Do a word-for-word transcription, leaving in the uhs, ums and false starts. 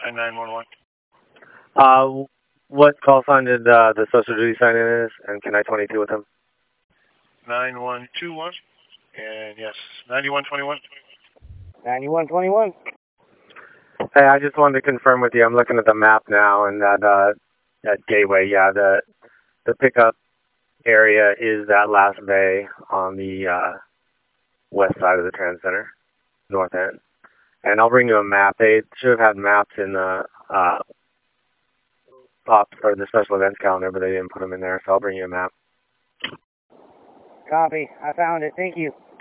nine one one. Uh, what call sign did uh, the social duty sign in is, and can I twenty-two with him? nine one two one, and yes, ninety-one twenty-one. ninety-one twenty-one. Hey, I just wanted to confirm with you. I'm looking at the map now, and that uh, that gateway, yeah, the the pickup area is that last bay on the uh, west side of the Trans Center, north end. And I'll bring you a map. They should have had maps in the uh, pop or the special events calendar, but they didn't put them in there, so I'll bring you a map. Copy. I found it. Thank you.